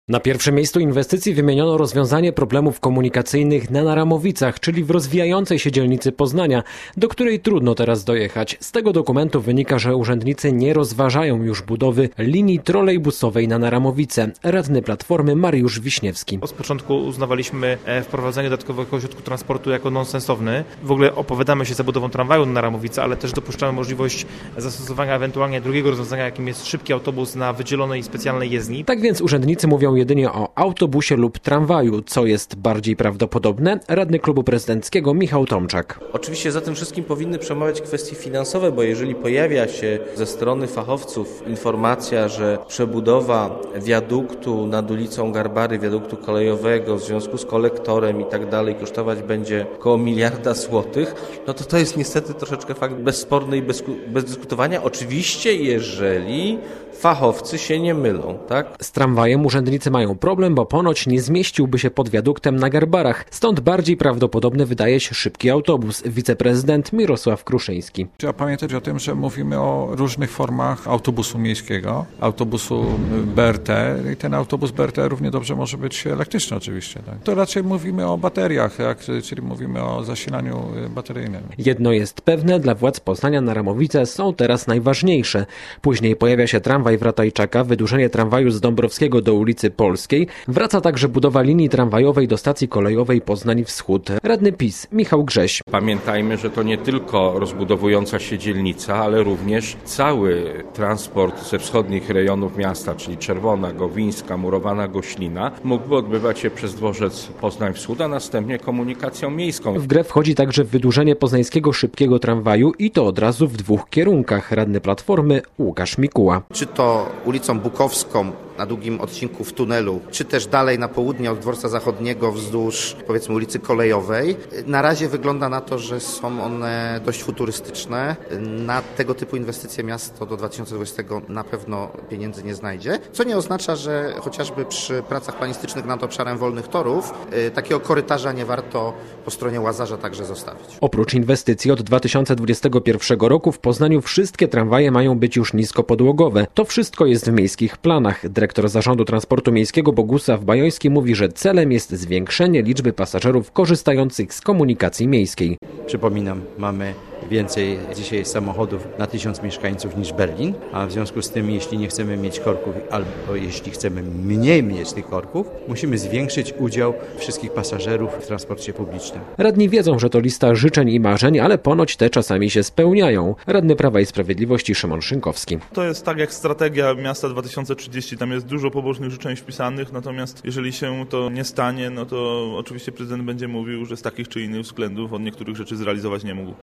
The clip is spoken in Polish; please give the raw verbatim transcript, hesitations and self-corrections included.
Na pierwszym miejscu inwestycji wymieniono rozwiązanie problemów komunikacyjnych na Naramowicach, czyli w rozwijającej się dzielnicy Poznania, do której trudno teraz dojechać. Z tego dokumentu wynika, że urzędnicy nie rozważają już budowy linii trolejbusowej na Naramowice. Radny Platformy Mariusz Wiśniewski. Od początku uznawaliśmy wprowadzenie dodatkowego środku transportu jako nonsensowny. W ogóle opowiadamy się za budową tramwaju na Naramowice, ale też dopuszczamy możliwość zastosowania ewentualnie drugiego rozwiązania, jakim jest szybki autobus na wydzielonej specjalnej jezdni. Tak więc urzędnicy mówią jedynie o autobusie lub tramwaju, co jest bardziej prawdopodobne. Radny Klubu Prezydenckiego Michał Tomczak. Oczywiście za tym wszystkim powinny przemawiać kwestie finansowe, bo jeżeli pojawia się ze strony fachowców informacja, że przebudowa wiaduktu nad ulicą Garbary, wiaduktu kolejowego w związku z kolektorem i tak dalej kosztować będzie około miliarda złotych, no to to jest niestety troszeczkę fakt bezsporny i bez, bez dyskutowania. Oczywiście jeżeli fachowcy się nie mylą, tak? Z tramwajem urzędnicy mają problem, bo ponoć nie zmieściłby się pod wiaduktem na Garbarach. Stąd bardziej prawdopodobny wydaje się szybki autobus. Wiceprezydent Mirosław Kruszyński. Trzeba pamiętać o tym, że mówimy o różnych formach autobusu miejskiego, autobusu B R T i ten autobus B R T równie dobrze może być elektryczny oczywiście. Tak? To raczej mówimy o bateriach, tak? Czyli mówimy o zasilaniu bateryjnym. Jedno jest pewne, dla władz Poznania Naramowice są teraz najważniejsze. Później pojawia się tramwaj w Ratajczaka, wydłużenie tramwaju z Dąbrowskiego do ulicy Polskiej. Wraca także budowa linii tramwajowej do stacji kolejowej Poznań Wschód. Radny PiS Michał Grześ. Pamiętajmy, że to nie tylko rozbudowująca się dzielnica, ale również cały transport ze wschodnich rejonów miasta, czyli Czerwona, Gowińska, Murowana, Goślina, mógłby odbywać się przez dworzec Poznań Wschód, a następnie komunikacją miejską. W grę wchodzi także wydłużenie poznańskiego szybkiego tramwaju i to od razu w dwóch kierunkach. Radny Platformy Łukasz Mikuła. Czy to ulicą Bukowską na długim odcinku w tunelu, czy też dalej na południe od dworca zachodniego wzdłuż, powiedzmy, ulicy Kolejowej. Na razie wygląda na to, że są one dość futurystyczne. Na tego typu inwestycje miasto do dwa tysiące dwudziestego na pewno pieniędzy nie znajdzie, co nie oznacza, że chociażby przy pracach planistycznych nad obszarem wolnych torów takiego korytarza nie warto po stronie Łazarza także zostawić. Oprócz inwestycji od dwa tysiące dwudziestego pierwszego roku w Poznaniu wszystkie tramwaje mają być już niskopodłogowe. To wszystko jest w miejskich planach. Dyrektor Zarządu Transportu Miejskiego Bogusław Bajoński mówi, że celem jest zwiększenie liczby pasażerów korzystających z komunikacji miejskiej. Przypominam, mamy więcej dzisiaj samochodów na tysiąc mieszkańców niż Berlin, a w związku z tym, jeśli nie chcemy mieć korków, albo jeśli chcemy mniej mieć tych korków, musimy zwiększyć udział wszystkich pasażerów w transporcie publicznym. Radni wiedzą, że to lista życzeń i marzeń, ale ponoć te czasami się spełniają. Radny Prawa i Sprawiedliwości Szymon Szynkowski. To jest tak jak strategia miasta dwa tysiące trzydzieści, tam jest dużo pobocznych życzeń wpisanych, natomiast jeżeli się to nie stanie, no to oczywiście prezydent będzie mówił, że z takich czy innych względów on niektórych rzeczy zrealizować nie mógł.